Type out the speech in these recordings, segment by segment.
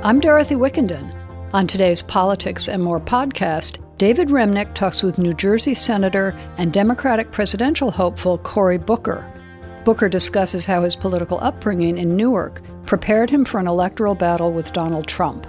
I'm Dorothy Wickenden. On today's Politics and More podcast, David Remnick talks with New Jersey Senator and Democratic presidential hopeful Cory Booker. Booker discusses how his political upbringing in Newark prepared him for an electoral battle with Donald Trump.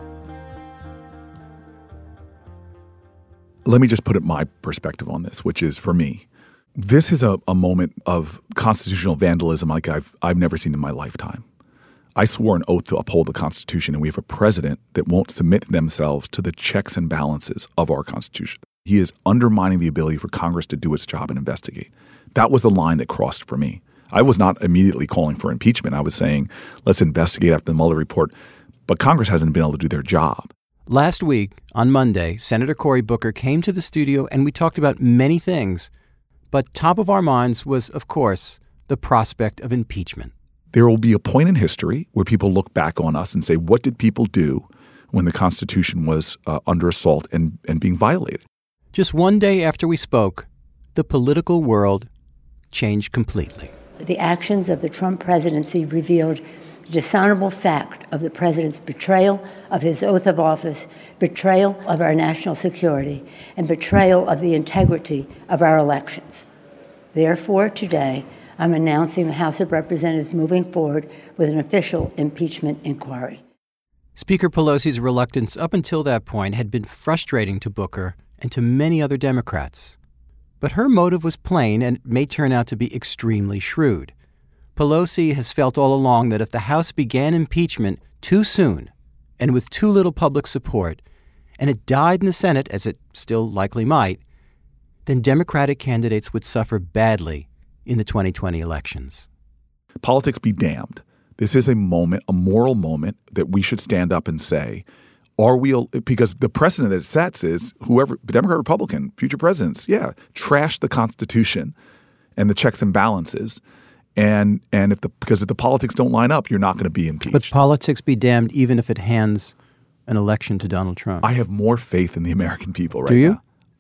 Let me just put it my perspective on this, which is, for me, this is a moment of constitutional vandalism like I've never seen in my lifetime. I swore an oath to uphold the Constitution, and we have a president that won't submit themselves to the checks and balances of our Constitution. He is undermining the ability for Congress to do its job and investigate. That was the line that crossed for me. I was not immediately calling for impeachment. I was saying, let's investigate after the Mueller report. But Congress hasn't been able to do their job. Last week, on Monday, Senator Cory Booker came to the studio and we talked about many things. But top of our minds was, of course, the prospect of impeachment. There will be a point in history where people look back on us and say, what did people do when the Constitution was under assault and being violated? Just one day after we spoke, the political world changed completely. The actions of the Trump presidency revealed the dishonorable fact of the president's betrayal of his oath of office, betrayal of our national security, and betrayal of the integrity of our elections. Therefore, today, I'm announcing the House of Representatives moving forward with an official impeachment inquiry. Speaker Pelosi's reluctance up until that point had been frustrating to Booker and to many other Democrats. But her motive was plain and may turn out to be extremely shrewd. Pelosi has felt all along that if the House began impeachment too soon and with too little public support, and it died in the Senate, as it still likely might, then Democratic candidates would suffer badly in the 2020 elections. Politics be damned. This is a moment, a moral moment that we should stand up and say, are we, because the precedent that it sets is whoever, Democrat, Republican, future presidents, trash the Constitution and the checks and balances. And if the politics don't line up, you're not going to be impeached. But politics be damned even if it hands an election to Donald Trump. I have more faith in the American people right now. Do you?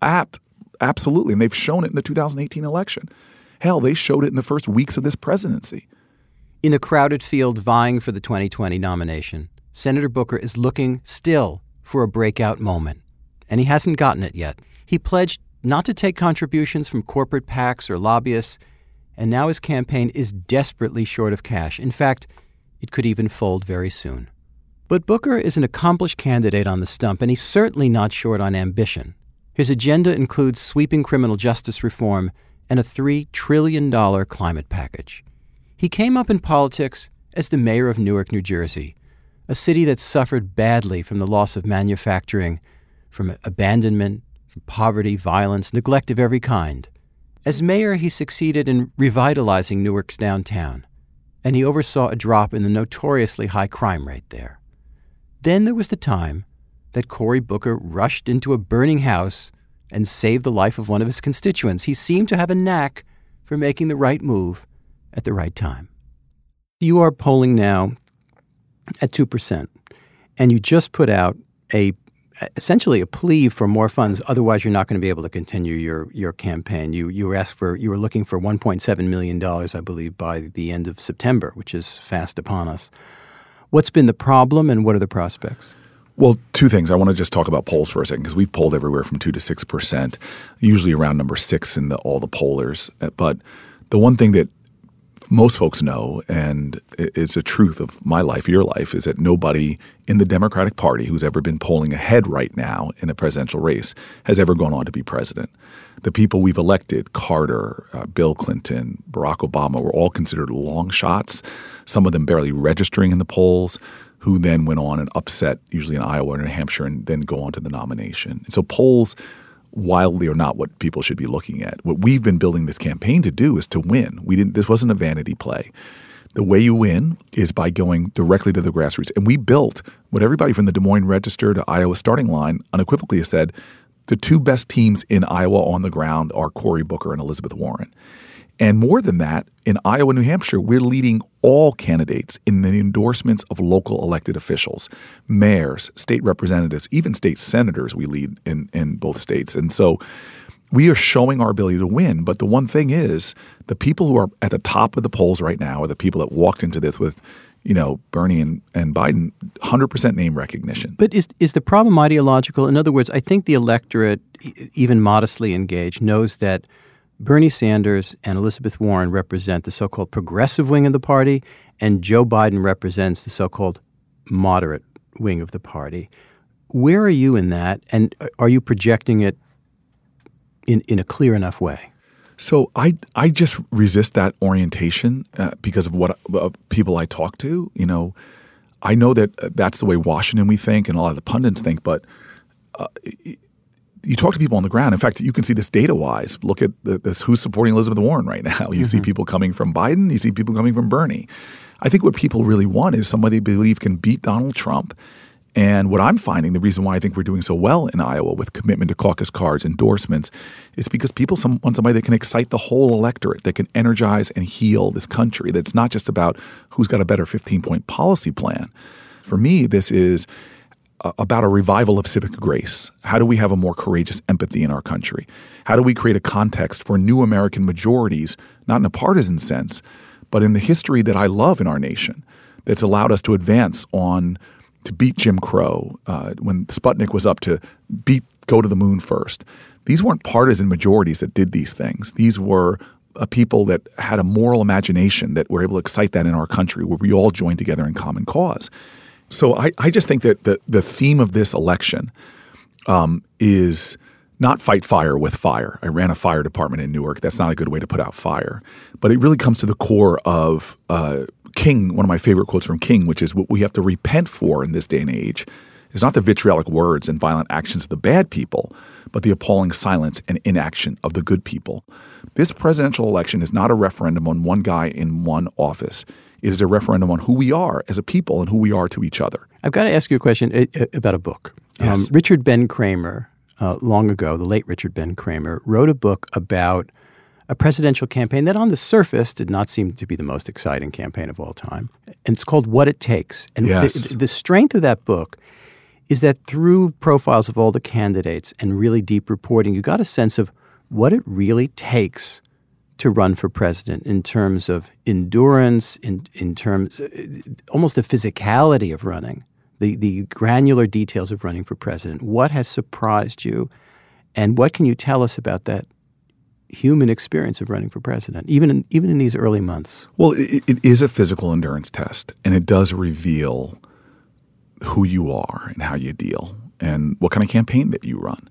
Absolutely. And they've shown it in the 2018 election. Hell, they showed it in the first weeks of this presidency. In the crowded field vying for the 2020 nomination, Senator Booker is looking still for a breakout moment, and he hasn't gotten it yet. He pledged not to take contributions from corporate PACs or lobbyists, and now his campaign is desperately short of cash. In fact, it could even fold very soon. But Booker is an accomplished candidate on the stump, and he's certainly not short on ambition. His agenda includes sweeping criminal justice reform and a $3 trillion climate package. He came up in politics as the mayor of Newark, New Jersey, a city that suffered badly from the loss of manufacturing, from abandonment, from poverty, violence, neglect of every kind. As mayor, he succeeded in revitalizing Newark's downtown, and he oversaw a drop in the notoriously high crime rate there. Then there was the time that Cory Booker rushed into a burning house and saved the life of one of his constituents. He seemed to have a knack for making the right move at the right time. You are polling now at 2%, and you just put out essentially a plea for more funds. Otherwise, you're not going to be able to continue your campaign. You were looking for $1.7 million, I believe, by the end of September, which is fast upon us. What's been the problem, and what are the prospects? Well, two things. I want to just talk about polls for a second, because we've polled everywhere from 2 to 6%, usually around number 6 in all the pollers. But the one thing that most folks know, and it's a truth of my life, your life, is that nobody in the Democratic Party who's ever been polling ahead right now in a presidential race has ever gone on to be president. The people we've elected, Carter, Bill Clinton, Barack Obama, were all considered long shots, some of them barely registering in the polls, who then went on and upset, usually in Iowa or New Hampshire, and then go on to the nomination. And so polls, wildly or not, what people should be looking at. What we've been building this campaign to do is to win. This wasn't a vanity play. The way you win is by going directly to the grassroots. And we built what everybody from the Des Moines Register to Iowa Starting Line unequivocally has said, the two best teams in Iowa on the ground are Cory Booker and Elizabeth Warren. And more than that, in Iowa, New Hampshire, we're leading all candidates in the endorsements of local elected officials, mayors, state representatives, even state senators we lead in both states. And so we are showing our ability to win. But the one thing is, the people who are at the top of the polls right now are the people that walked into this with Bernie and Biden, 100% name recognition. But is the problem ideological? In other words, I think the electorate, even modestly engaged, knows that Bernie Sanders and Elizabeth Warren represent the so-called progressive wing of the party, and Joe Biden represents the so-called moderate wing of the party. Where are you in that, and are you projecting it in a clear enough way? So I just resist that orientation because of what people I talk to. I know that that's the way Washington we think and a lot of the pundits think, but you talk to people on the ground. In fact, you can see this data-wise. Look at who's supporting Elizabeth Warren right now. You see people coming from Biden. You see people coming from Bernie. I think what people really want is somebody they believe can beat Donald Trump. And what I'm finding, the reason why I think we're doing so well in Iowa with commitment to caucus cards, endorsements, is because people want somebody that can excite the whole electorate, that can energize and heal this country. That's not just about who's got a better 15-point policy plan. For me, this is about a revival of civic grace. How do we have a more courageous empathy in our country? How do we create a context for new American majorities, not in a partisan sense, but in the history that I love in our nation, that's allowed us to advance on to beat Jim Crow, when Sputnik was up to go to the moon first. These weren't partisan majorities that did these things. These were people that had a moral imagination that were able to excite that in our country, where we all joined together in common cause. So I just think that the theme of this election is not fight fire with fire. I ran a fire department in Newark. That's not a good way to put out fire. But it really comes to the core of King, one of my favorite quotes from King, which is what we have to repent for in this day and age is not the vitriolic words and violent actions of the bad people, but the appalling silence and inaction of the good people. This presidential election is not a referendum on one guy in one office. It is a referendum on who we are as a people and who we are to each other. I've got to ask you a question about a book. Yes. Richard Ben Cramer, long ago, the late Richard Ben Cramer, wrote a book about a presidential campaign that on the surface did not seem to be the most exciting campaign of all time. And it's called What It Takes. And yes. the strength of that book is that through profiles of all the candidates and really deep reporting, you got a sense of what it really takes to run for president in terms of endurance, in terms almost the physicality of running, the granular details of running for president. What has surprised you, and what can you tell us about that human experience of running for president, even in these early months? Well, it is a physical endurance test, and it does reveal who you are and how you deal and what kind of campaign that you run.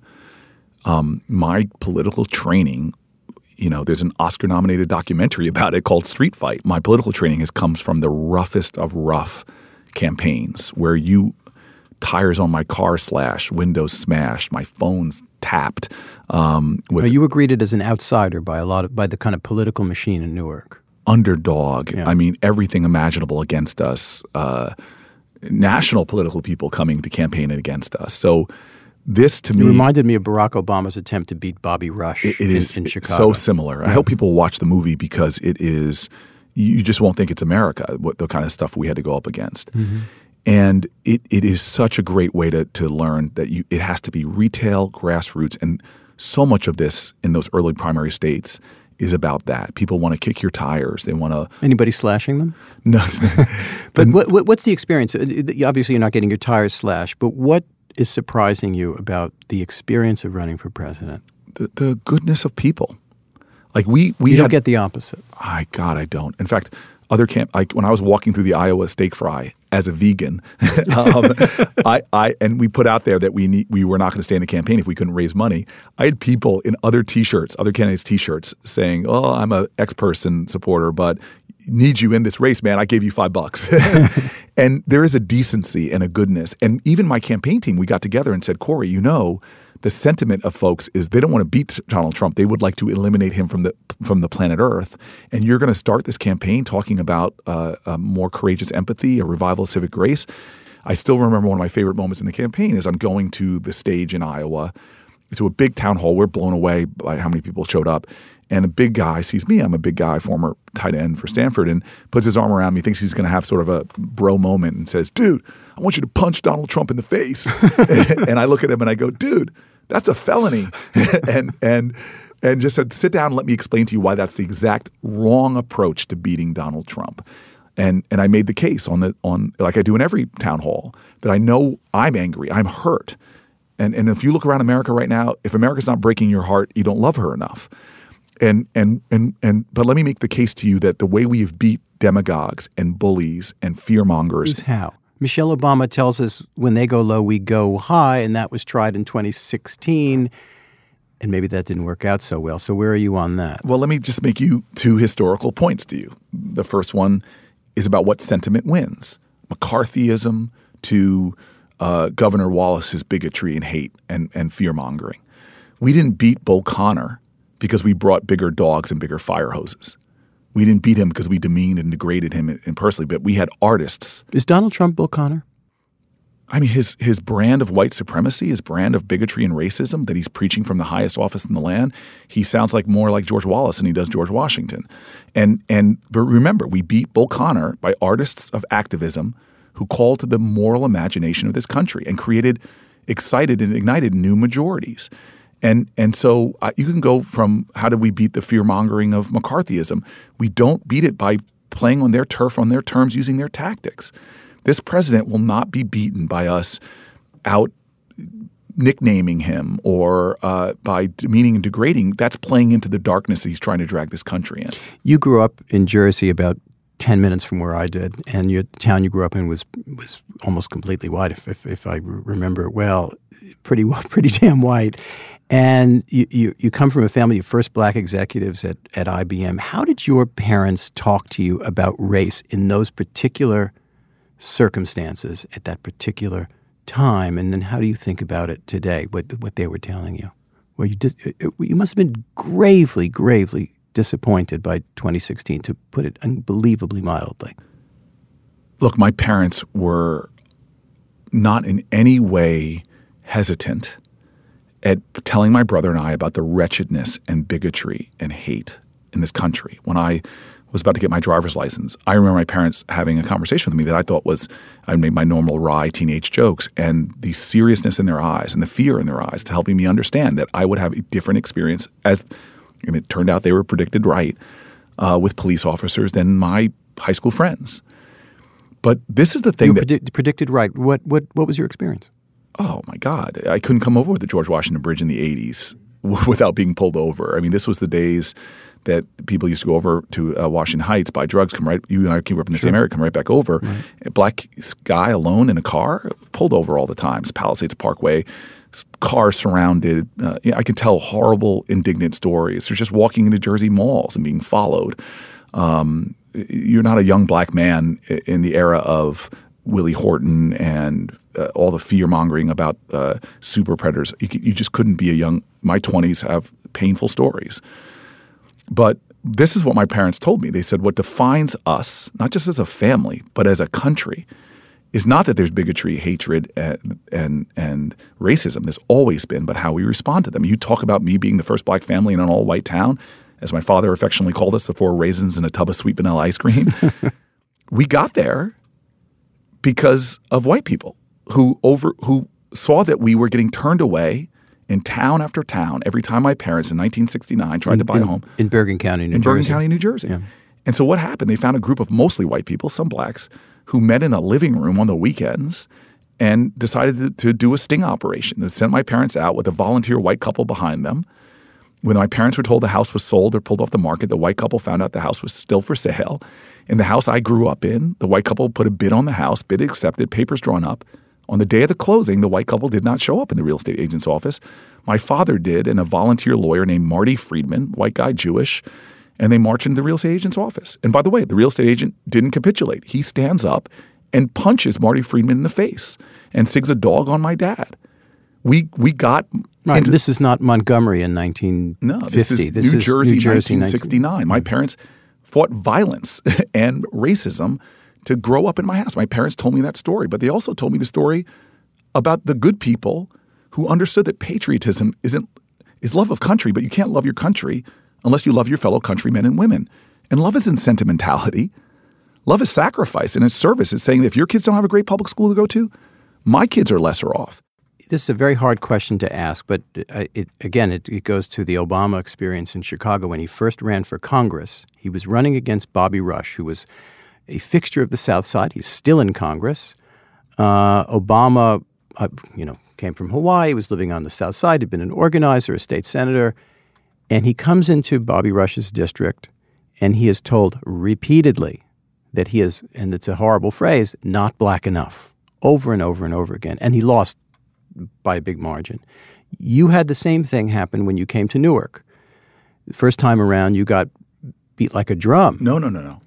My political training, there's an Oscar-nominated documentary about it called Street Fight. My political training comes from the roughest of rough campaigns where tires on my car slashed, windows smashed, my phone's tapped. You were greeted as an outsider by the kind of political machine in Newark. Underdog. Yeah. I mean, everything imaginable against us. National political people coming to campaign against us. So this, to me, reminded me of Barack Obama's attempt to beat Bobby Rush in Chicago. So similar. Yeah. I hope people watch the movie because it is – you just won't think it's America, the kind of stuff we had to go up against. Mm-hmm. And it is such a great way to learn that it has to be retail, grassroots, and so much of this in those early primary states is about that. People want to kick your tires. They want to – Anybody slashing them? No. But what's the experience? Obviously, you're not getting your tires slashed, but what is surprising you about the experience of running for president? The goodness of people. Like you don't get the opposite. I don't. In fact, when I was walking through the Iowa steak fry as a vegan, and we put out there that we were not going to stay in the campaign if we couldn't raise money. I had people in other candidates' T-shirts saying, "Oh, I'm a X-person supporter, but need you in this race, man. I gave you $5." And there is a decency and a goodness. And even my campaign team, we got together and said, Corey, the sentiment of folks is they don't want to beat Donald Trump. They would like to eliminate him from the planet Earth. And you're going to start this campaign talking about a more courageous empathy, a revival of civic grace. I still remember one of my favorite moments in the campaign is I'm going to the stage in Iowa to a big town hall. We're blown away by how many people showed up. And a big guy sees me. I'm a big guy, former tight end for Stanford, and puts his arm around me, thinks he's going to have sort of a bro moment and says, "Dude, I want you to punch Donald Trump in the face." And I look at him and I go, "Dude, that's a felony." and just said, "Sit down and let me explain to you why that's the exact wrong approach to beating Donald Trump." And I made the case on like I do in every town hall, that I know I'm angry, I'm hurt. And if you look around America right now, if America's not breaking your heart, you don't love her enough. But let me make the case to you that the way we have beat demagogues and bullies and fearmongers is how? Michelle Obama tells us when they go low, we go high, and that was tried in 2016. And maybe that didn't work out so well. So where are you on that? Well, let me just make you two historical points to you. The first one is about what sentiment wins. McCarthyism to Governor Wallace's bigotry and hate and fear-mongering. We didn't beat Bull Connor because we brought bigger dogs and bigger fire hoses. We didn't beat him because we demeaned and degraded him personally, but we had artists. Is Donald Trump Bull Connor? I mean, his brand of white supremacy, his brand of bigotry and racism that he's preaching from the highest office in the land, he sounds like more like George Wallace than he does George Washington. But remember, we beat Bull Connor by artists of activism who called to the moral imagination of this country and created, excited and ignited new majorities. And so you can go from how did we beat the fear-mongering of McCarthyism? We don't beat it by playing on their turf, on their terms, using their tactics. This president will not be beaten by us out nicknaming him or by demeaning and degrading. That's playing into the darkness that he's trying to drag this country in. You grew up in Jersey about 10 minutes from where I did, and your town you grew up in was almost completely white, if I remember it well, pretty damn white. And you come from a family of first black executives at IBM. How did your parents talk to you about race in those particular circumstances at that particular time? And then how do you think about it today, what they were telling you? Well, you must have been gravely, gravely disappointed by 2016, to put it unbelievably mildly. Look, my parents were not in any way hesitant at telling my brother and I about the wretchedness and bigotry and hate in this country. When I was about to get my driver's license, I remember my parents having a conversation with me that I thought was, I made my normal wry teenage jokes, and the seriousness in their eyes and the fear in their eyes to helping me understand that I would have a different experience and it turned out they were predicted right with police officers than my high school friends. But this is the thing predicted right. What was your experience? Oh, my God. I couldn't come over with the George Washington Bridge in the 80s without being pulled over. I mean, this was the days that people used to go over to Washington Heights, buy drugs, come right – you and I came up in the same area, come right back over. Right. A black guy alone in a car, pulled over all the time. It's Palisades Parkway, car surrounded. I can tell horrible, indignant stories. They're just walking into Jersey malls and being followed. You're not a young black man in the era of Willie Horton and all the fear-mongering about super predators. You just couldn't be my 20s have painful stories. But this is what my parents told me. They said what defines us, not just as a family, but as a country, is not that there's bigotry, hatred, and racism. There's always been, but how we respond to them. You talk about me being the first black family in an all-white town, as my father affectionately called us, the 4 raisins and a tub of sweet vanilla ice cream. We got there because of white people who saw that we were getting turned away in town after town every time my parents in 1969 tried to buy a home. In Bergen County, New Jersey. In Bergen County, New Jersey. Yeah. And so what happened? They found a group of mostly white people, some blacks, who met in a living room on the weekends and decided to do a sting operation. They sent my parents out with a volunteer white couple behind them. When my parents were told the house was sold or pulled off the market, the white couple found out the house was still for sale. In the house I grew up in, the white couple put a bid on the house, bid accepted, papers drawn up. On the day of the closing, the white couple did not show up in the real estate agent's office. My father did, and a volunteer lawyer named Marty Friedman, white guy, Jewish, and they marched into the real estate agent's office. And by the way, the real estate agent didn't capitulate. He stands up and punches Marty Friedman in the face and sigs a dog on my dad. We got right. This is not Montgomery in 1950. No, this is New Jersey, 1969. My parents fought violence and racism to grow up in my house. My parents told me that story, but they also told me the story about the good people who understood that patriotism is love of country, but you can't love your country unless you love your fellow countrymen and women. And love isn't sentimentality. Love is sacrifice, and it's service. It's saying that if your kids don't have a great public school to go to, my kids are lesser off. This is a very hard question to ask, but it goes to the Obama experience in Chicago. When he first ran for Congress, he was running against Bobby Rush, who was a fixture of the South Side. He's still in Congress. Obama, came from Hawaii, was living on the South Side, had been an organizer, a state senator, and he comes into Bobby Rush's district, and he is told repeatedly that he is, and it's a horrible phrase, not black enough, over and over and over again, and he lost by a big margin. You had the same thing happen when you came to Newark. The first time around, you got beat like a drum. No.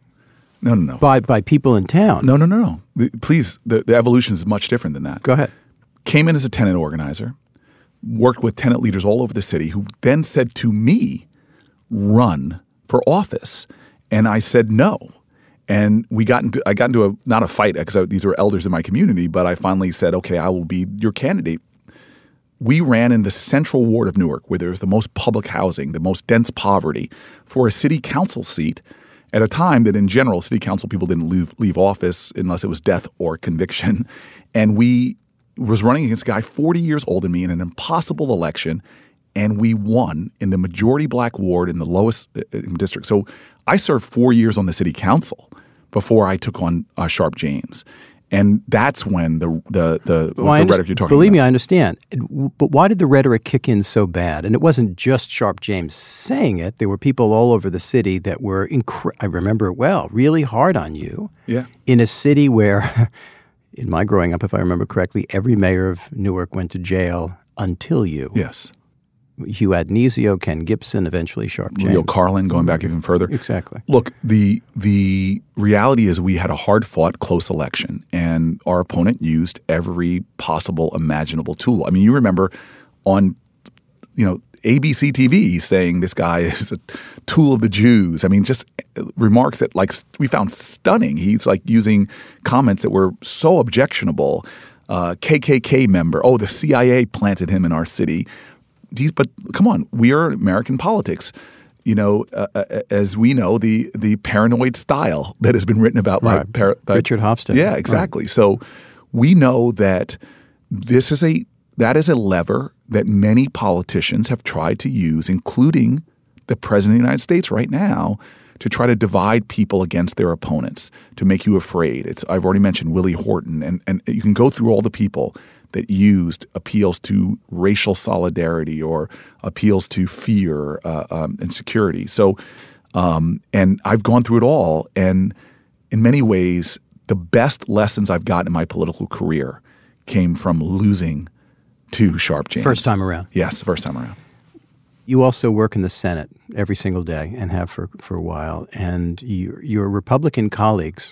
By people in town. No. Please, the evolution is much different than that. Go ahead. Came in as a tenant organizer, worked with tenant leaders all over the city who then said to me, run for office. And I said no. And I got into not a fight because these were elders in my community, but I finally said, okay, I will be your candidate. We ran in the central ward of Newark, where there was the most public housing, the most dense poverty, for a city council seat at a time that in general, city council people didn't leave office unless it was death or conviction. And we was running against a guy 40 years older than me in an impossible election, and we won in the majority black ward in the lowest district. So I served 4 years on the city council before I took on Sharp James. And that's when the rhetoric you're talking about. Believe me, I understand. But why did the rhetoric kick in so bad? And it wasn't just Sharp James saying it. There were people all over the city that were, I remember it well, really hard on you. Yeah. In a city where, in my growing up, if I remember correctly, every mayor of Newark went to jail until you. Yes. Hugh Adnesio, Ken Gibson, eventually Sharp James. Leo Carlin, going back even further. Exactly. Look, the reality is we had a hard-fought, close election, and our opponent used every possible imaginable tool. I mean, you remember on, ABC TV saying this guy is a tool of the Jews. I mean, just remarks that we found stunning. He's using comments that were so objectionable. KKK member. Oh, the CIA planted him in our city. But come on, we are American politics. As we know, the paranoid style that has been written about by Richard Hofstadter. Yeah, exactly. Right. So we know that that is a lever that many politicians have tried to use, including the president of the United States right now, to try to divide people against their opponents, to make you afraid. I've already mentioned Willie Horton, and you can go through all the people that used appeals to racial solidarity or appeals to fear and security. So, and I've gone through it all. And in many ways, the best lessons I've gotten in my political career came from losing to Sharp James. First time around. Yes, the first time around. You also work in the Senate every single day and have for a while. And your Republican colleagues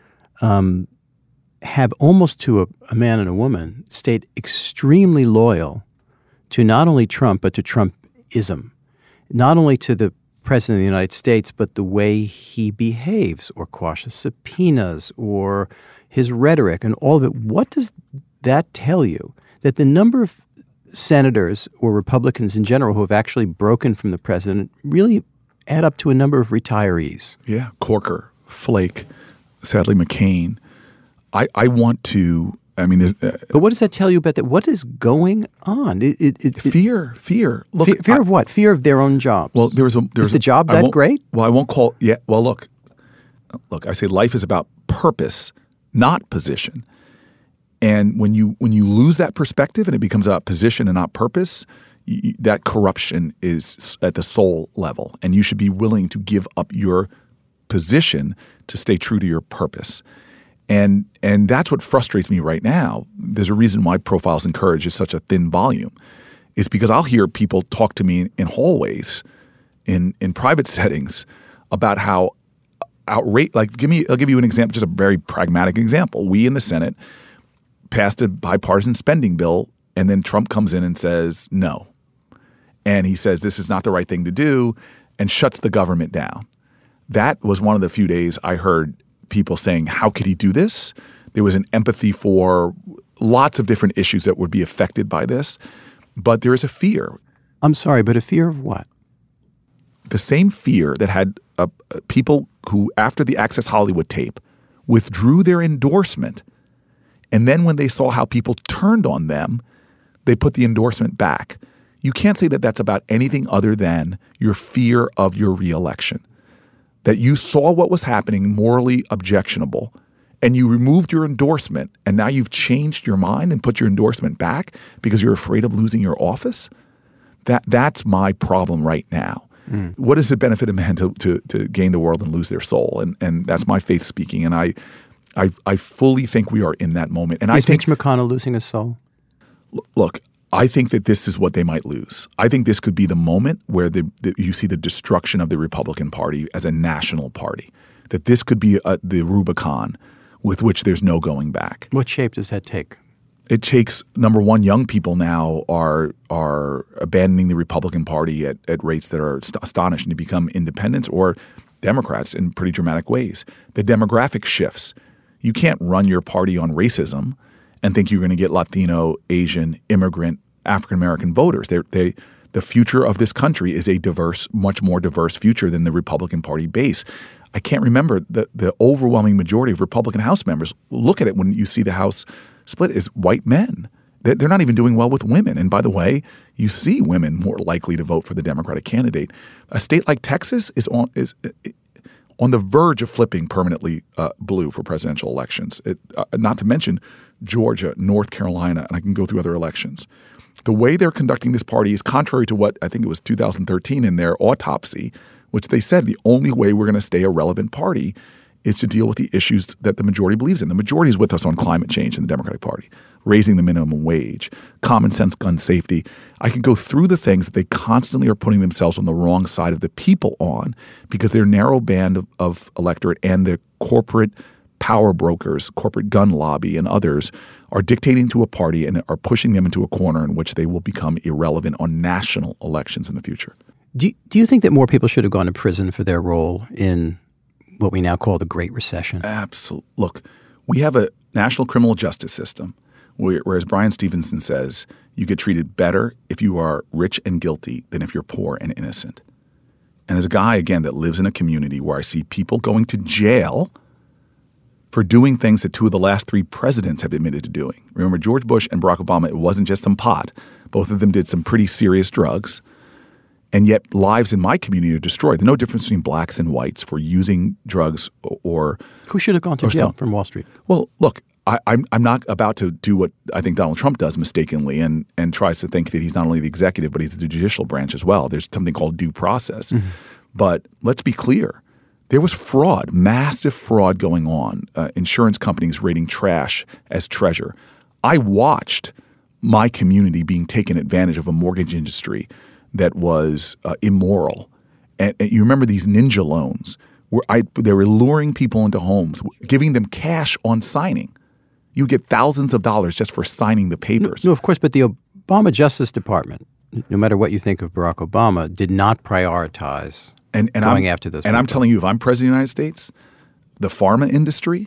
have almost to a man and a woman stayed extremely loyal to not only Trump, but to Trumpism, not only to the president of the United States, but the way he behaves or quashes subpoenas or his rhetoric and all of it. What does that tell you? That the number of senators or Republicans in general who have actually broken from the president really add up to a number of retirees. Yeah, Corker, Flake, sadly McCain. I want to. I mean, but what does that tell you about that? What is going on? Fear. Look, fear of what? Fear of their own jobs. Well, is the job that great? Well, I won't call. Yeah. Well, look. I say life is about purpose, not position. And when you lose that perspective and it becomes about position and not purpose, that corruption is at the soul level, and you should be willing to give up your position to stay true to your purpose. And that's what frustrates me right now. There's a reason why Profiles in Courage is such a thin volume. Is because I'll hear people talk to me in hallways, in private settings, about how outrageous. I'll give you an example, just a very pragmatic example. We in the Senate passed a bipartisan spending bill, and then Trump comes in and says no, and he says this is not the right thing to do, and shuts the government down. That was one of the few days I heard people saying, how could he do this? There was an empathy for lots of different issues that would be affected by this. But there is a fear. I'm sorry, but a fear of what? The same fear that had people who, after the Access Hollywood tape, withdrew their endorsement. And then when they saw how people turned on them, they put the endorsement back. You can't say that that's about anything other than your fear of your reelection. that you saw what was happening morally objectionable and you removed your endorsement and now you've changed your mind and put your endorsement back because you're afraid of losing your office, that's my problem right now. What does it benefit a man to gain the world and lose their soul? And that's my faith speaking. And I fully think we are in that moment. And I think Mitch McConnell losing his soul? Look, I think that this is what they might lose. I think this could be the moment where you see the destruction of the Republican Party as a national party, that this could be the Rubicon with which there's no going back. What shape does that take? It takes, number one, young people now are abandoning the Republican Party at rates that are astonishing to become independents or Democrats in pretty dramatic ways. The demographic shifts. You can't run your party on racism and think you're going to get Latino, Asian, immigrant, African-American voters. The future of this country is a diverse, much more diverse future than the Republican Party base. I can't remember the overwhelming majority of Republican House members. Look at it when you see the House split is white men. They're not even doing well with women. And by the way, you see women more likely to vote for the Democratic candidate. A state like Texas is on the verge of flipping permanently blue for presidential elections. Not to mention Georgia, North Carolina, and I can go through other elections. The way they're conducting this party is contrary to what I think it was 2013 in their autopsy, which they said the only way we're going to stay a relevant party is to deal with the issues that the majority believes in. The majority is with us on climate change in the Democratic Party, raising the minimum wage, common sense gun safety. I could go through the things that they constantly are putting themselves on the wrong side of the people on because their narrow band of electorate and the corporate power brokers, corporate gun lobby and others are dictating to a party and are pushing them into a corner in which they will become irrelevant on national elections in the future. Do you think that more people should have gone to prison for their role in what we now call the Great Recession? Absolutely. Look, we have a national criminal justice system whereas Brian Stevenson says you get treated better if you are rich and guilty than if you're poor and innocent. And as a guy, again, that lives in a community where I see people going to jail for doing things that two of the last three presidents have admitted to doing. Remember, George Bush and Barack Obama, it wasn't just some pot. Both of them did some pretty serious drugs. And yet lives in my community are destroyed. There's no difference between blacks and whites for using drugs or who should have gone to jail from Wall Street? Well, look, I'm not about to do what I think Donald Trump does mistakenly and tries to think that he's not only the executive, but he's the judicial branch as well. There's something called due process. Mm-hmm. But let's be clear. There was fraud, massive fraud going on, insurance companies rating trash as treasure. I watched my community being taken advantage of a mortgage industry that was immoral. And you remember these ninja loans where they were luring people into homes, giving them cash on signing. You get thousands of dollars just for signing the papers. No, of course, but the Obama Justice Department, no matter what you think of Barack Obama, did not prioritize going after those people. And I'm telling you, if I'm president of the United States, the pharma industry,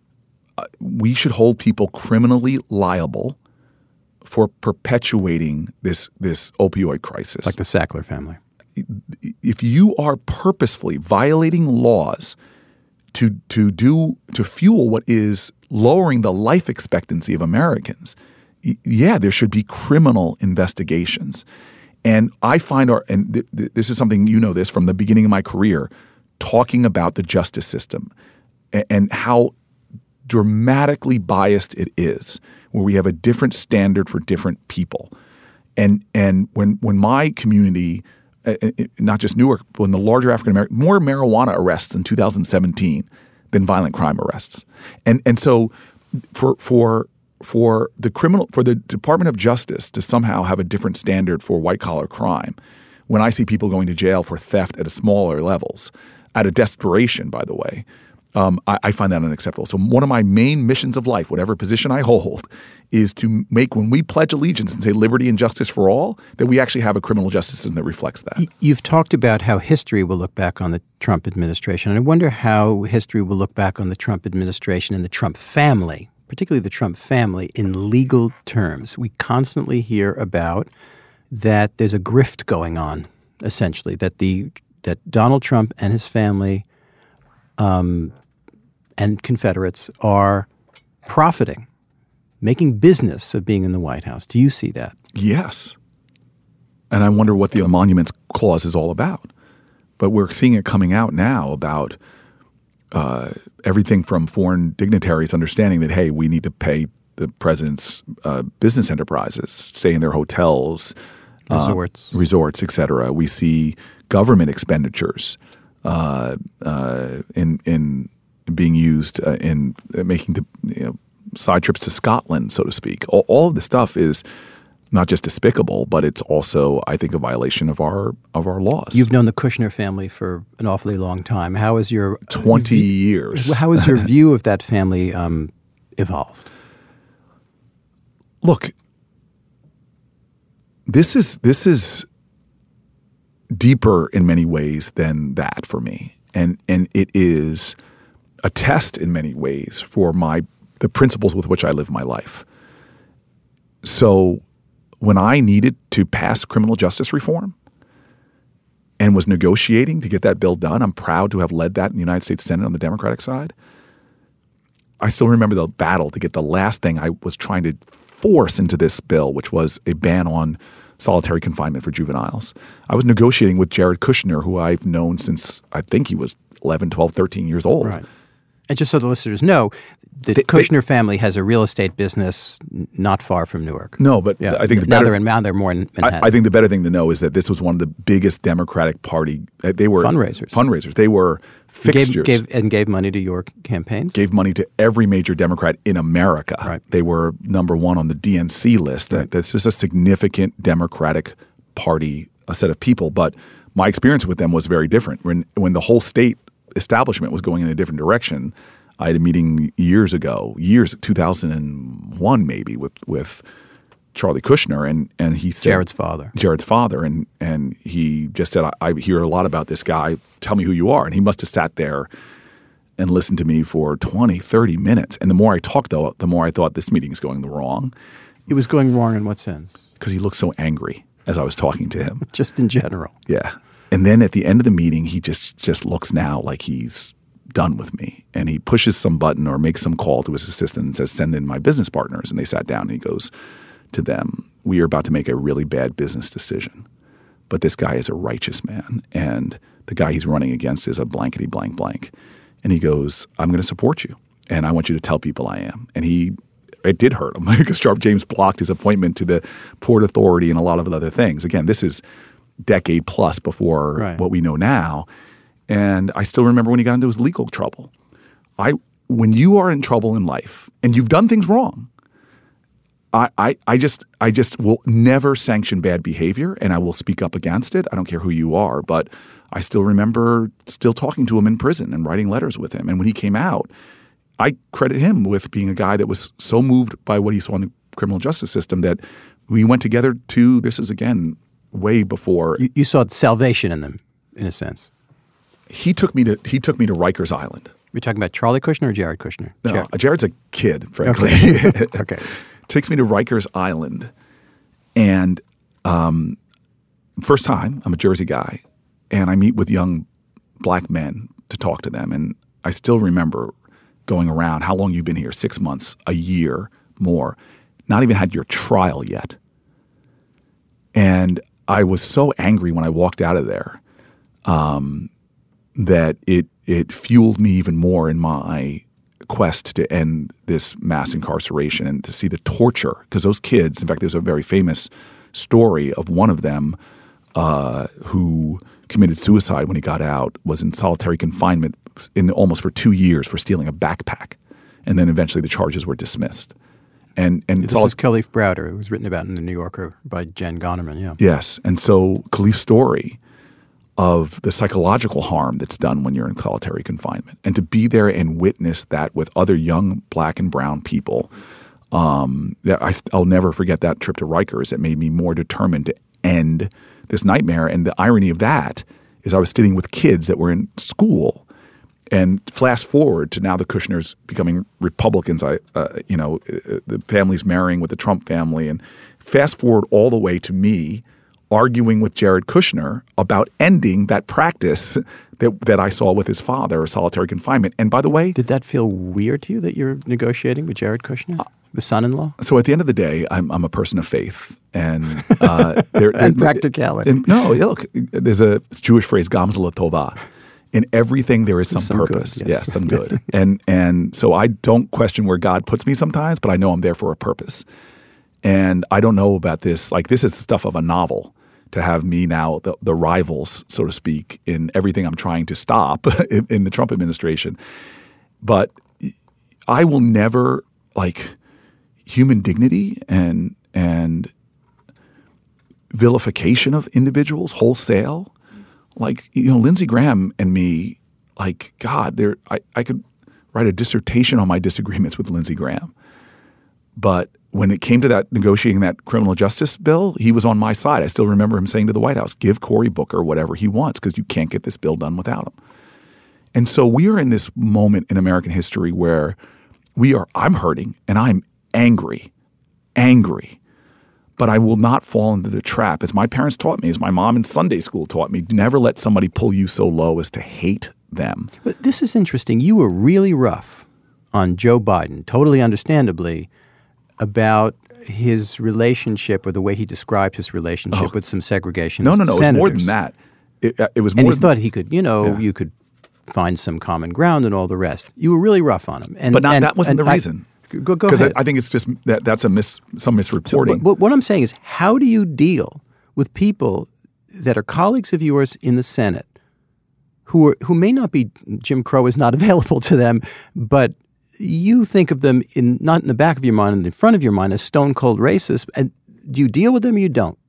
we should hold people criminally liable for perpetuating this opioid crisis. Like the Sackler family. If you are purposefully violating laws to fuel what is lowering the life expectancy of Americans, there should be criminal investigations. And I find this is something, you know this from the beginning of my career, talking about the justice system and how dramatically biased it is, where we have a different standard for different people. And when my community, not just Newark, but in the larger African American, more marijuana arrests in 2017 than violent crime arrests. And so for the Department of Justice to somehow have a different standard for white collar crime, when I see people going to jail for theft at smaller levels, out of desperation, by the way, I find that unacceptable. So one of my main missions of life, whatever position I hold, is to make, when we pledge allegiance and say liberty and justice for all, that we actually have a criminal justice system that reflects that. You've talked about how history will look back on the Trump administration. And I wonder how history will look back on the Trump administration and the Trump family, particularly the Trump family, in legal terms. We constantly hear about that there's a grift going on, essentially, that Donald Trump and his family and Confederates are profiting, making business of being in the White House. Do you see that? Yes. And I wonder what the Emoluments Clause is all about. But we're seeing it coming out now about everything from foreign dignitaries understanding that, hey, we need to pay the president's business enterprises, stay in their hotels, resorts, et cetera. We see government expenditures in being used in making side trips to Scotland, so to speak. All of this stuff is not just despicable, but it's also, I think, a violation of our laws. You've known the Kushner family for an awfully long time. How is your 20 years? How has your view of that family evolved? Look, this is deeper in many ways than that for me, and it is a test in many ways for the principles with which I live my life. So when I needed to pass criminal justice reform and was negotiating to get that bill done, I'm proud to have led that in the United States Senate on the Democratic side. I still remember the battle to get the last thing I was trying to force into this bill, which was a ban on solitary confinement for juveniles. I was negotiating with Jared Kushner, who I've known since I think he was 11, 12, 13 years old. Right. And just so the listeners know, the Kushner family has a real estate business not far from Newark. No, but I think now they're more in Manhattan. I think the better thing to know is that this was one of the biggest Democratic Party. They were fundraisers. They were fixtures. Gave money to your campaigns. Gave money to every major Democrat in America. Right. They were number one on the DNC list. Right. That's just a significant Democratic Party, a set of people. But my experience with them was very different. When the whole state establishment was going in a different direction, I had a meeting 2001 maybe, with Charlie Kushner, and he said Jared's father, and he just said, I hear a lot about this guy. Tell me who you are. And he must have sat there and listened to me for 20, 30 minutes. And the more I talked, though, the more I thought this meeting is going wrong. It was going wrong in what sense? Because he looked so angry as I was talking to him. Just in general. Yeah. And then at the end of the meeting, he just looks now like he's done with me. And he pushes some button or makes some call to his assistant and says, send in my business partners. And they sat down and he goes to them, we are about to make a really bad business decision. But this guy is a righteous man. And the guy he's running against is a blankety blank blank. And he goes, I'm going to support you. And I want you to tell people I am. And it did hurt him because Sharp James blocked his appointment to the Port Authority and a lot of other things. Again, this is decade plus before what we know now. And I still remember when he got into his legal trouble. When you are in trouble in life and you've done things wrong, I just will never sanction bad behavior, and I will speak up against it. I don't care who you are, but I still remember still talking to him in prison and writing letters with him. And when he came out, I credit him with being a guy that was so moved by what he saw in the criminal justice system that we went together to, this is again way before. You saw salvation in them, in a sense. He took me to Rikers Island. You're talking about Charlie Kushner or Jared Kushner? No, Jared's a kid, frankly. Okay. Takes me to Rikers Island, and first time, I'm a Jersey guy, and I meet with young black men to talk to them, and I still remember going around, how long you been here? 6 months, a year, more. Not even had your trial yet. And I was so angry when I walked out of there that it fueled me even more in my quest to end this mass incarceration and to see the torture. Because those kids, in fact, there's a very famous story of one of them who committed suicide when he got out, was in solitary confinement almost for 2 years for stealing a backpack. And then eventually the charges were dismissed. And this is Khalif Browder. It was written about in the New Yorker by Jen Gonerman, yeah. Yes. And so Khalif's story of the psychological harm that's done when you're in solitary confinement, and to be there and witness that with other young black and brown people, I'll never forget that trip to Rikers. It made me more determined to end this nightmare. And the irony of that is I was sitting with kids that were in school. And fast forward to now the Kushners becoming Republicans, the family's marrying with the Trump family. And fast forward all the way to me arguing with Jared Kushner about ending that practice that I saw with his father, solitary confinement. And by the way— Did that feel weird to you that you're negotiating with Jared Kushner, the son-in-law? So at the end of the day, I'm a person of faith. And and practicality. No, look, there's a Jewish phrase, gamza latova. In everything there is some purpose. Good, yes. Some good. And so I don't question where God puts me sometimes, but I know I'm there for a purpose. And I don't know about this. Like, this is the stuff of a novel, to have me now, the rivals, so to speak, in everything I'm trying to stop in the Trump administration. But I will never, like, human dignity and vilification of individuals wholesale. Like, Lindsey Graham and me, like, God, I could write a dissertation on my disagreements with Lindsey Graham. But when it came to that negotiating that criminal justice bill, he was on my side. I still remember him saying to the White House, give Cory Booker whatever he wants because you can't get this bill done without him. And so we are in this moment in American history where I'm hurting and I'm angry. But I will not fall into the trap, as my parents taught me, as my mom in Sunday school taught me, never let somebody pull you so low as to hate them. But this is interesting. You were really rough on Joe Biden, totally understandably, about his relationship or the way he described his relationship with some segregationist No. senators. It was more than that. It was more. And he thought he could, you could find some common ground and all the rest. You were really rough on him. But that wasn't the reason. Go ahead. Because I think it's just that's some misreporting. So, what I'm saying is, how do you deal with people that are colleagues of yours in the Senate who may not be, Jim Crow is not available to them, but you think of them not in the back of your mind, in the front of your mind as stone cold racist, and do you deal with them or you don't?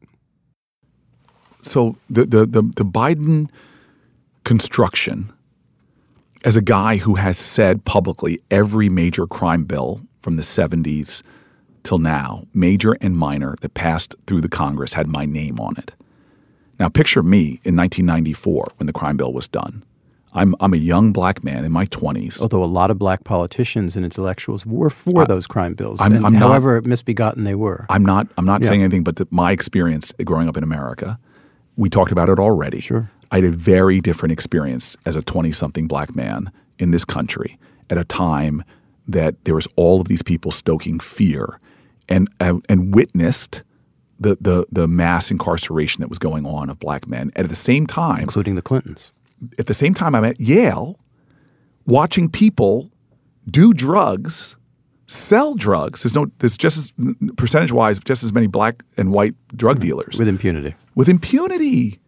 So the Biden construction, as a guy who has said publicly every major crime bill from the 70s till now, major and minor, that passed through the Congress had my name on it. Now picture me in 1994 when the crime bill was done. I'm a young black man in my 20s. Although a lot of black politicians and intellectuals were for those crime bills, however misbegotten they were. I'm not saying anything but my experience growing up in America. We talked about it already. Sure. I had a very different experience as a 20-something black man in this country at a time that there was all of these people stoking fear and witnessed the mass incarceration that was going on of black men. And at the same time, including the Clintons. At the same time, I'm at Yale watching people do drugs, sell drugs. There's just as percentage-wise just as many black and white drug dealers. With impunity. With impunity.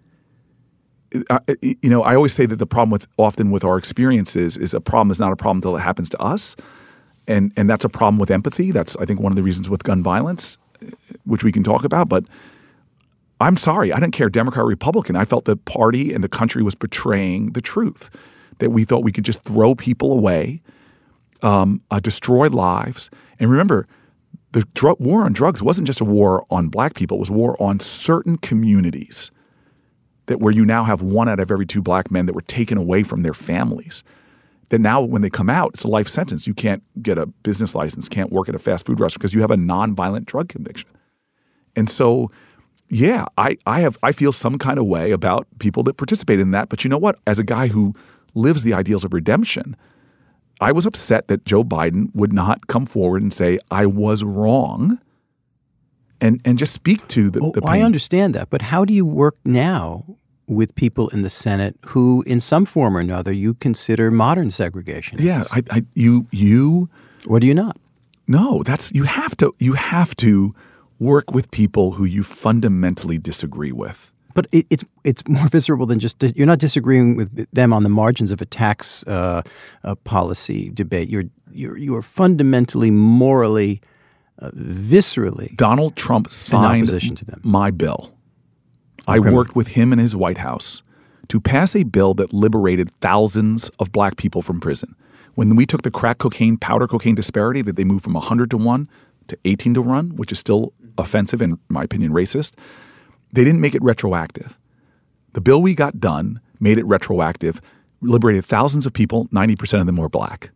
I always say that the problem often with our experiences is a problem is not a problem until it happens to us. And that's a problem with empathy. That's, I think, one of the reasons with gun violence, which we can talk about. But I'm sorry. I didn't care Democrat or Republican. I felt the party and the country was betraying the truth, that we thought we could just throw people away, destroy lives. And remember, the war on drugs wasn't just a war on black people. It was a war on certain communities where you now have 1 out of every 2 black men that were taken away from their families. That now when they come out, it's a life sentence. You can't get a business license, can't work at a fast food restaurant because you have a nonviolent drug conviction. And so, yeah, I feel some kind of way about people that participate in that. But you know what? As a guy who lives the ideals of redemption, I was upset that Joe Biden would not come forward and say, I was wrong, and just speak to the pain. I understand that. But how do you work now with people in the Senate who, in some form or another, you consider modern segregationists? Yeah, you. Or do you not? No, you have to work with people who you fundamentally disagree with. But it's more visceral than just you're not disagreeing with them on the margins of a tax policy debate. You are fundamentally, morally, viscerally. Donald Trump signed to them. My bill. I worked with him in his White House to pass a bill that liberated thousands of black people from prison. When we took the crack cocaine, powder cocaine disparity that they moved from 100 to 1 to 18 to 1, which is still offensive and, in my opinion, racist, they didn't make it retroactive. The bill we got done made it retroactive, liberated thousands of people, 90% of them were black.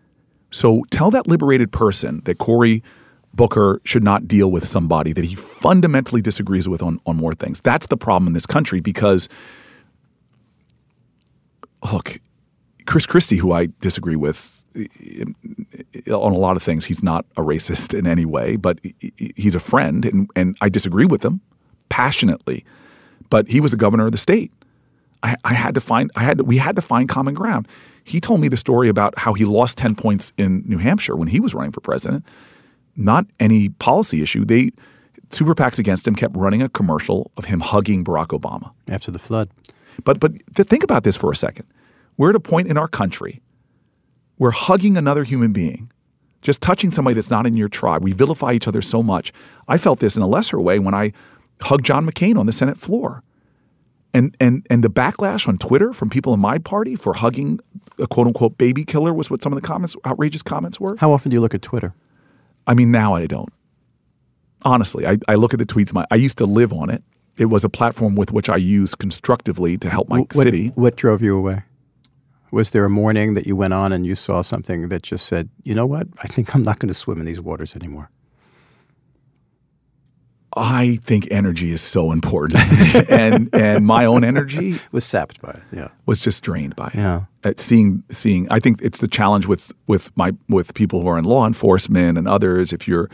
So tell that liberated person that Cory Booker should not deal with somebody that he fundamentally disagrees with on more things. That's the problem in this country because, look, Chris Christie, who I disagree with on a lot of things, he's not a racist in any way, but he's a friend, and I disagree with him passionately. But he was the governor of the state. We had to find common ground. He told me the story about how he lost 10 points in New Hampshire when he was running for president. Not any policy issue. Super PACs against him kept running a commercial of him hugging Barack Obama after the flood. But to think about this for a second, we're at a point in our country where hugging another human being, just touching somebody that's not in your tribe, we vilify each other so much. I felt this in a lesser way when I hugged John McCain on the Senate floor. And the backlash on Twitter from people in my party for hugging a quote-unquote baby killer was what some of the outrageous comments were. How often do you look at Twitter? I mean, now I don't. Honestly, I look at the tweets. I used to live on it. It was a platform with which I used constructively to help my city. What drove you away? Was there a morning that you went on and you saw something that just said, you know what, I think I'm not going to swim in these waters anymore? I think energy is so important. and my own energy was sapped by it, yeah. Was just drained by it. Yeah. At seeing I think it's the challenge with people who are in law enforcement and others. You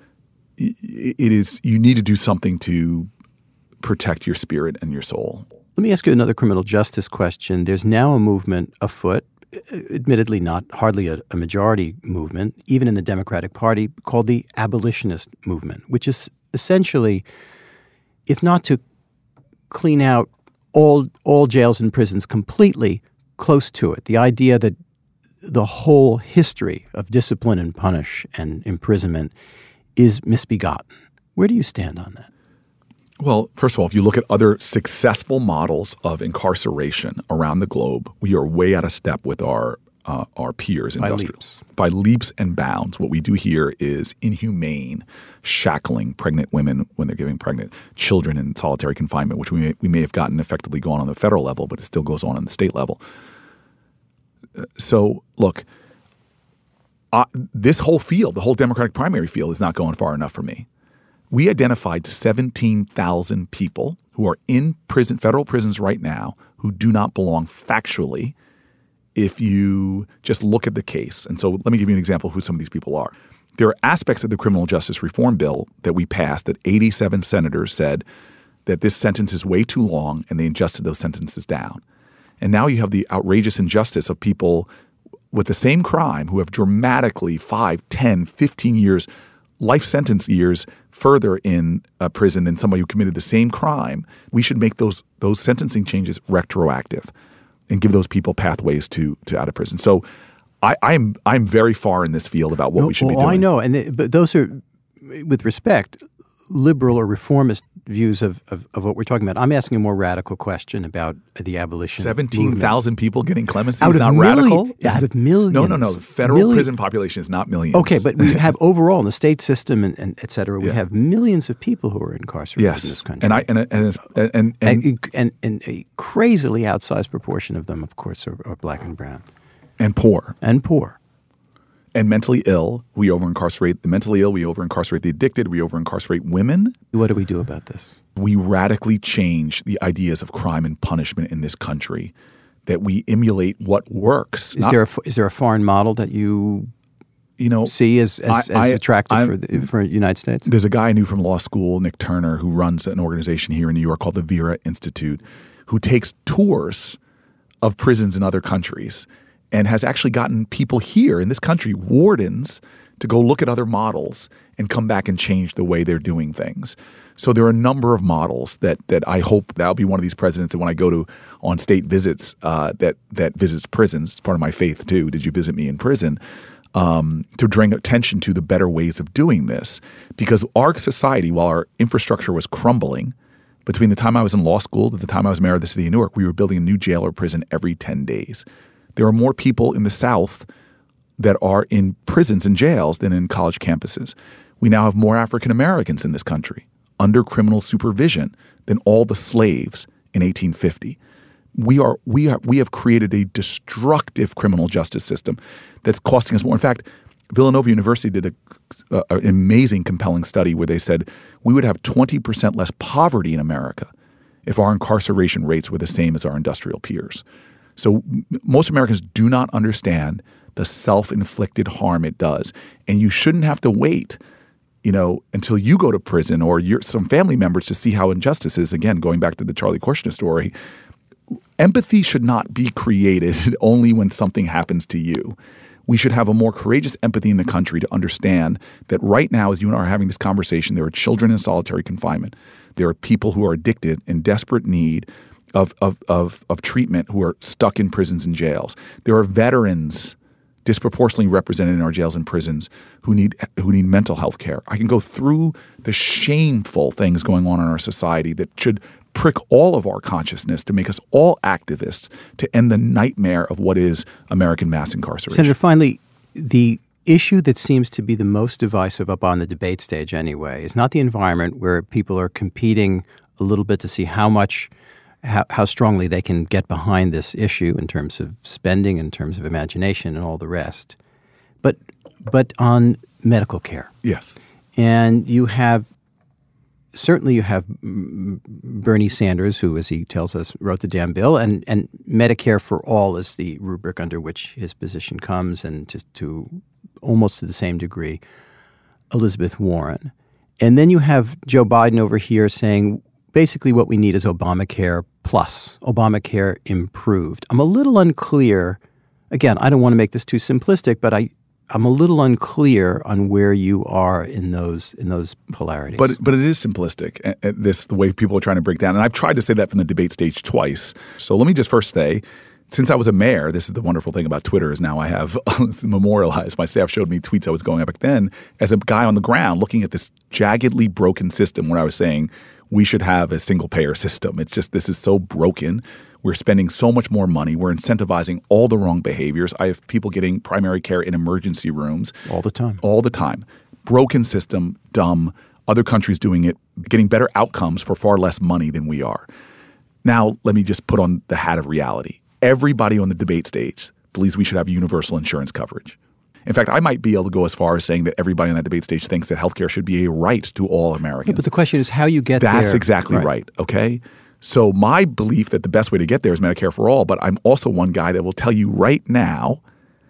need to do something to protect your spirit and your soul. Let me ask you another criminal justice question. There's now a movement afoot, admittedly not hardly a majority movement, even in the Democratic Party, called the abolitionist movement, which is essentially, if not to clean out all jails and prisons completely, close to it. The idea that the whole history of discipline and punish and imprisonment is misbegotten. Where do you stand on that? Well, first of all, if you look at other successful models of incarceration around the globe, we are way out of step with our peers. By leaps and bounds. What we do here is inhumane, shackling pregnant women when they're giving pregnant children in solitary confinement, which we may have gotten effectively going on the federal level, but it still goes on the state level. So, look, this whole field, the whole Democratic primary field, is not going far enough for me. We identified 17,000 people who are in federal prisons right now, who do not belong factually if you just look at the case. And so let me give you an example of who some of these people are. There are aspects of the criminal justice reform bill that we passed that 87 senators said that this sentence is way too long, and they adjusted those sentences down. And now you have the outrageous injustice of people with the same crime who have dramatically 5, 10, 15 years, life sentence years further in prison than somebody who committed the same crime. We should make those sentencing changes retroactive and give those people pathways to out of prison. So I'm very far in this field about what we should be doing. I know, but those are, with respect, liberal or reformist views of what we're talking about. I'm asking a more radical question about the abolition 17,000 people getting clemency is not radical? Out of millions. No. The federal prison population is not millions. Okay, but we have overall in the state system and et cetera, we have millions of people who are incarcerated in this country. And a crazily outsized proportion of them, of course, are black and brown. And poor. And mentally ill. We over-incarcerate the mentally ill. We over-incarcerate the addicted. We over-incarcerate women. What do we do about this? We radically change the ideas of crime and punishment in this country, that we emulate what works. Is there a foreign model that you see as attractive for the United States? There's a guy I knew from law school, Nick Turner, who runs an organization here in New York called the Vera Institute, who takes tours of prisons in other countries and has actually gotten people here in this country, wardens, to go look at other models and come back and change the way they're doing things. So there are a number of models that I hope that'll be one of these presidents that when I go on state visits that visits prisons, it's part of my faith too. Did you visit me in prison? To bring attention to the better ways of doing this. Because our society, while our infrastructure was crumbling, between the time I was in law school to the time I was mayor of the city of Newark, we were building a new jail or prison every 10 days. There are more people in the South that are in prisons and jails than in college campuses. We now have more African Americans in this country under criminal supervision than all the slaves in 1850. We have created a destructive criminal justice system that's costing us more. In fact, Villanova University did an amazing, compelling study where they said we would have 20% less poverty in America if our incarceration rates were the same as our industrial peers. So most Americans do not understand the self-inflicted harm it does. And you shouldn't have to wait, until you go to prison or some family members to see how injustice is. Again, going back to the Charlie Kushner story, empathy should not be created only when something happens to you. We should have a more courageous empathy in the country to understand that right now, as you and I are having this conversation, there are children in solitary confinement. There are people who are addicted in desperate need of treatment who are stuck in prisons and jails. There are veterans disproportionately represented in our jails and prisons who need mental health care. I can go through the shameful things going on in our society that should prick all of our consciousness to make us all activists to end the nightmare of what is American mass incarceration. Senator, finally, the issue that seems to be the most divisive up on the debate stage anyway is not the environment where people are competing a little bit to see how strongly they can get behind this issue in terms of spending, in terms of imagination and all the rest, but on medical care. Yes. And you have Bernie Sanders, who, as he tells us, wrote the damn bill, and Medicare for all is the rubric under which his position comes, and to almost to the same degree, Elizabeth Warren. And then you have Joe Biden over here saying, basically what we need is Obamacare plus, Obamacare improved. I'm a little unclear. Again, I don't want to make this too simplistic, but I'm a little unclear on where you are in those polarities. But it is simplistic, the way people are trying to break down. And I've tried to say that from the debate stage twice. So let me just first say, since I was a mayor, this is the wonderful thing about Twitter is now I have memorialized. My staff showed me tweets I was going up back then as a guy on the ground looking at this jaggedly broken system where I was saying we should have a single-payer system. It's just this is so broken. We're spending so much more money. We're incentivizing all the wrong behaviors. I have people getting primary care in emergency rooms. All the time. All the time. Broken system, dumb. Other countries doing it, getting better outcomes for far less money than we are. Now, let me just put on the hat of reality. Everybody on the debate stage believes we should have universal insurance coverage. In fact, I might be able to go as far as saying that everybody on that debate stage thinks that healthcare should be a right to all Americans. Yeah, but the question is how you get there. That's exactly right. Okay? So my belief that the best way to get there is Medicare for all, but I'm also one guy that will tell you right now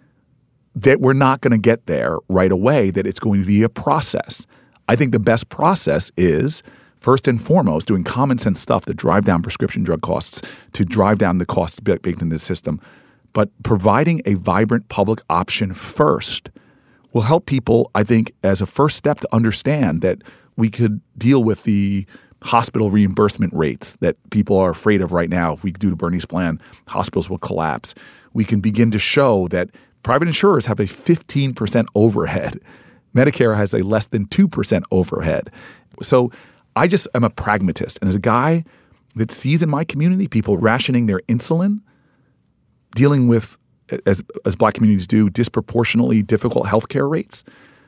that we're not going to get there right away, that it's going to be a process. I think the best process is, first and foremost, doing common sense stuff to drive down prescription drug costs, to drive down the costs baked into the system. But providing a vibrant public option first will help people, I think, as a first step to understand that we could deal with the hospital reimbursement rates that people are afraid of right now. If we do to Bernie's plan, hospitals will collapse. We can begin to show that private insurers have a 15% overhead. Medicare has a less than 2% overhead. So I just am a pragmatist. And as a guy that sees in my community people rationing their insulin, dealing with, as Black communities do, disproportionately difficult healthcare rates,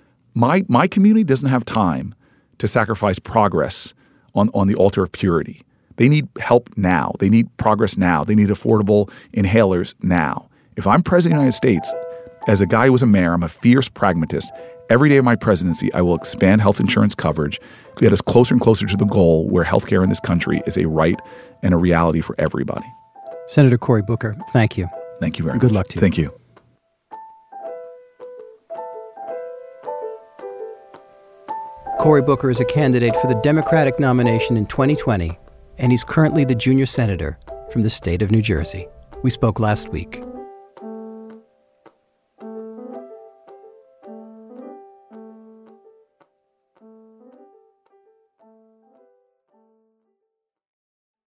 my community doesn't have time to sacrifice progress on the altar of purity. They need help now. They need progress now. They need affordable inhalers now. If I'm president of the United States, as a guy who was a mayor, I'm a fierce pragmatist. Every day of my presidency, I will expand health insurance coverage, get us closer and closer to the goal where healthcare in this country is a right and a reality for everybody. Senator Cory Booker, thank you. Thank you very much. Good luck to you. Thank you. Cory Booker is a candidate for the Democratic nomination in 2020, and he's currently the junior senator from the state of New Jersey. We spoke last week.